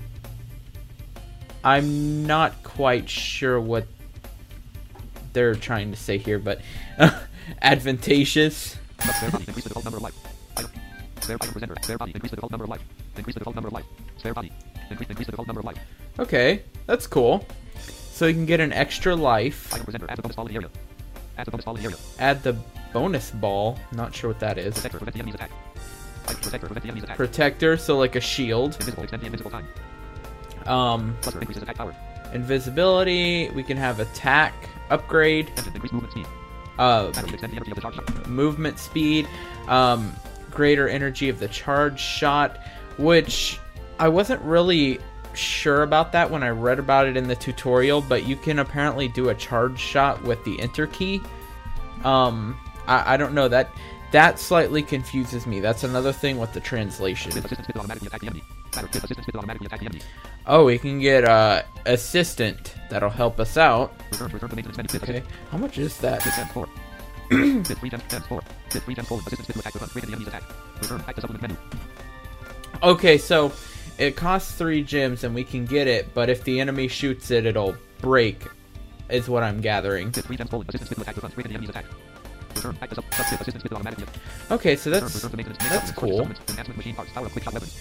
I'm not quite sure what they're trying to say here, but advantageous. Spare body. Increase the default number of life. Item. Spare item presenter. Spare body. Increase the default number of life. Increase the default number of life. Spare body. Increase, increase the default number of life. Okay, that's cool. So you can get an extra life. Item presenter. Add the bonus ball in the area. Add the bonus ball in the area. Add the bonus ball. Not sure what that is. Protector. Prevent the enemy's attack. Item protector. Prevent the enemy's attack. Protector, so like a shield. Invisible. Extend the invisible time. Um, Cluster. Increases attack power. invisibility. We can have attack upgrade. Engine. Increase movement speed. Uh, Battery. Extend the energy of the charge shot. movement speed. Um, greater energy of the charge shot, which I wasn't really sure about that when I read about it in the tutorial, but you can apparently do a charge shot with the enter key. Um, I, I don't know, that that slightly confuses me. That's another thing with the translation. With assistance, spit will automatically attack the enemy. Battery. With assistance, spit will automatically attack the enemy. Oh, we can get uh assistant that'll help us out. Return, return to maintenance menu. Fifth Okay, assist. how much is that? Fifth gems four. Fifth three gems gems four. Fifth three gems colon. Assistance, spit to attack the front. Rate of the enemy's attack. Return back to supplement menu. Okay, so it costs three gems and we can get it, but if the enemy shoots it, it'll break, is what I'm gathering. Fifth three gems colon. Assistance, spit to attack the front. Rate of the enemy's attack. Return back to sub. Sub. Fifth assistance, spit will automatically. Okay, so Return, that's return to maintenance. Make that's supplements, purchase cool. supplements, enhancement machine parts. Power up quick shot weapons.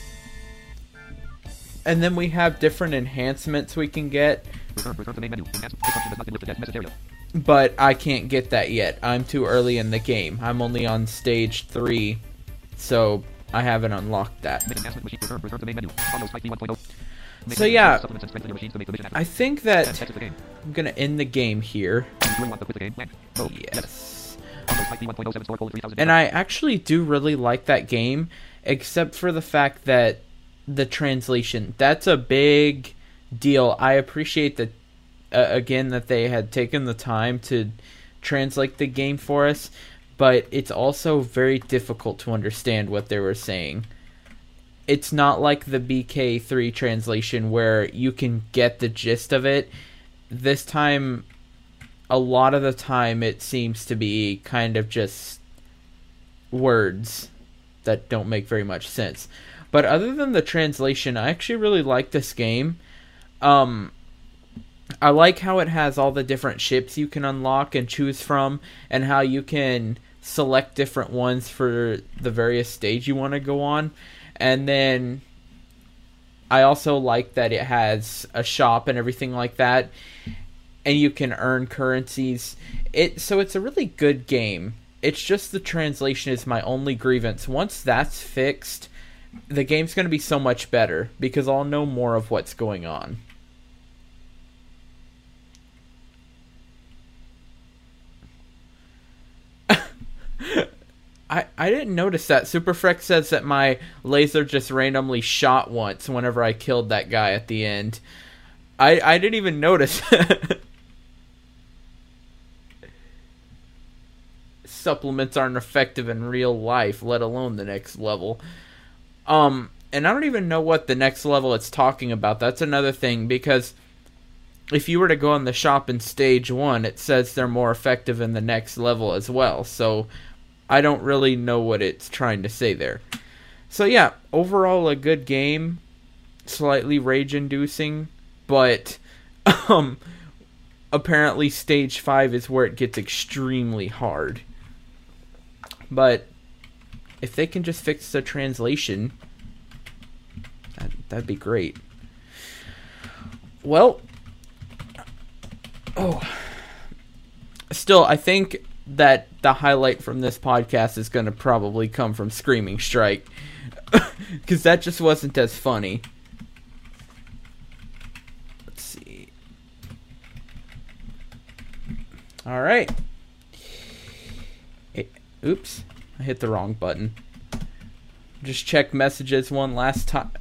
And then we have different enhancements we can get, Return, return to main menu. Enhancement. This function does not been lifted yet. Message area. but I can't get that yet. I'm too early in the game. I'm only on stage three, so I haven't unlocked that. Make enhancement machine. Return, return to main menu. Audio Spike one point oh. Make So yeah, supplements and strengthen your machines to make the mission I advantageous. think And that exit the game. I'm gonna end the game here. Do you want to quit the game? Blank. No. Yes. Audio Spike one point oh seven score colon three thousand. And I actually do really like that game, except for the fact that the translation, that's a big deal. I appreciate that, uh, again, that they had taken the time to translate the game for us, but it's also very difficult to understand what they were saying. It's not like the B K three translation where you can get the gist of it. This time, a lot of the time, it seems to be kind of just words that don't make very much sense. But other than the translation, I actually really like this game. Um, I like how it has all the different ships you can unlock and choose from, and how you can select different ones for the various stage you want to go on. And then I also like that it has a shop and everything like that, and you can earn currencies. It so it's a really good game. It's just the translation is my only grievance. Once that's fixed, the game's going to be so much better because I'll know more of what's going on. I, I didn't notice that. Superfrex says that my laser just randomly shot once whenever I killed that guy at the end. I, I didn't even notice. Supplements aren't effective in real life, let alone the next level. Um, and I don't even know what the next level it's talking about. That's another thing, because if you were to go in the shop in stage one, it says they're more effective in the next level as well. So I don't really know what it's trying to say there. So yeah, overall a good game, slightly rage-inducing, but um, apparently stage five is where it gets extremely hard. But if they can just fix the translation, that, that'd be great. Well, oh, still, I think that the highlight from this podcast is going to probably come from Screaming Strike, because that just wasn't as funny. Let's see. All right. It, oops, I hit the wrong button. Just check messages one last time.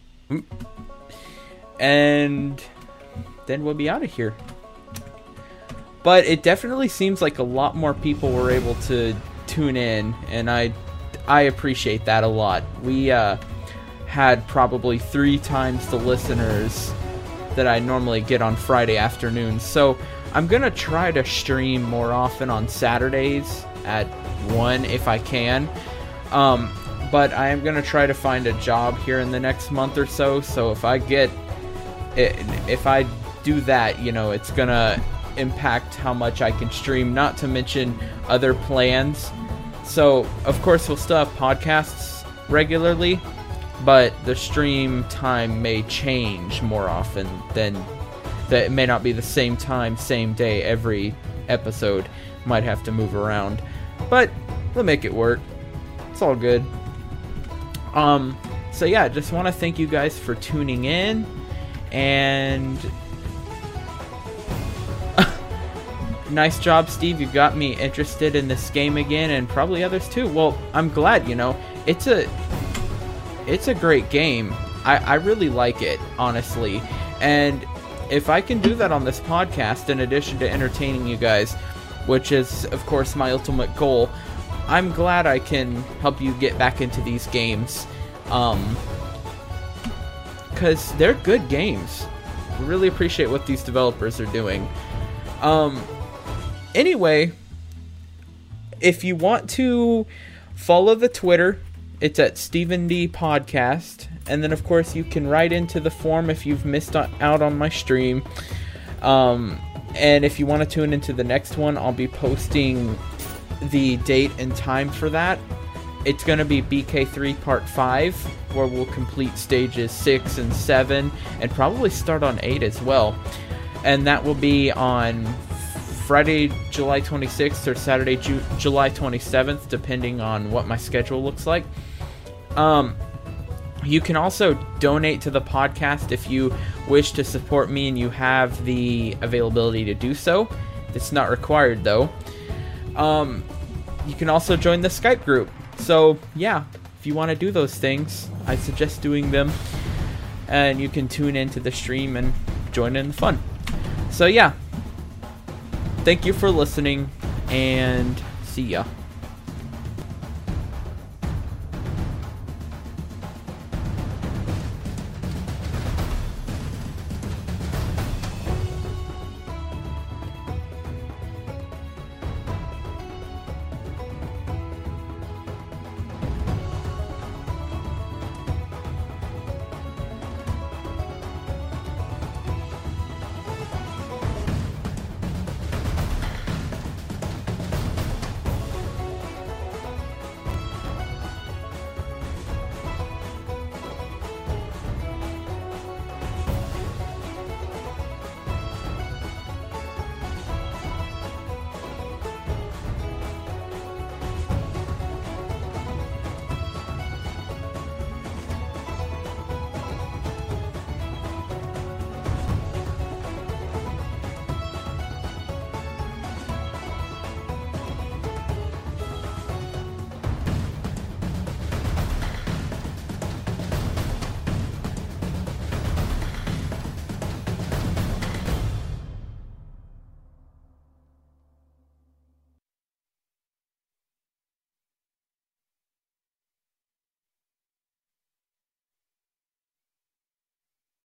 And then we'll be out of here. But it definitely seems like a lot more people were able to tune in, and I, I appreciate that a lot. We uh, had probably three times the listeners that I normally get on Friday afternoons. So I'm going to try to stream more often on Saturdays at one if I can. Um, but I am going to try to find a job here in the next month or so. So if I get, if I do that, you know, it's going to impact how much I can stream, not to mention other plans. So, of course, we'll still have podcasts regularly, but the stream time may change more often than that. It may not be the same time, same day, every episode. Might have to move around, but we'll make it work. It's all good. Um, so yeah, just want to thank you guys for tuning in, and nice job, Steve. You got me interested in this game again, and probably others too. Well, I'm glad, you know, it's a it's a great game. I, I really like it, honestly. And if I can do that on this podcast, in addition to entertaining you guys, which is, of course, my ultimate goal, I'm glad I can help you get back into these games. Um, because they're good games. I really appreciate what these developers are doing. Um... Anyway, if you want to follow the Twitter, it's at Stephen D Podcast. And then, of course, you can write into the form if you've missed out on my stream. Um, and if you want to tune into the next one, I'll be posting the date and time for that. It's going to be B K three Part five, where we'll complete stages six and seven, and probably start on eight as well. And that will be on Friday, July twenty-sixth, or Saturday, Ju- July twenty-seventh, depending on what my schedule looks like. Um, you can also donate to the podcast if you wish to support me and you have the availability to do so. It's not required, though. Um, you can also join the Skype group. So, yeah, if you want to do those things, I suggest doing them. And you can tune into the stream and join in the fun. So, yeah. Thank you for listening, and see ya.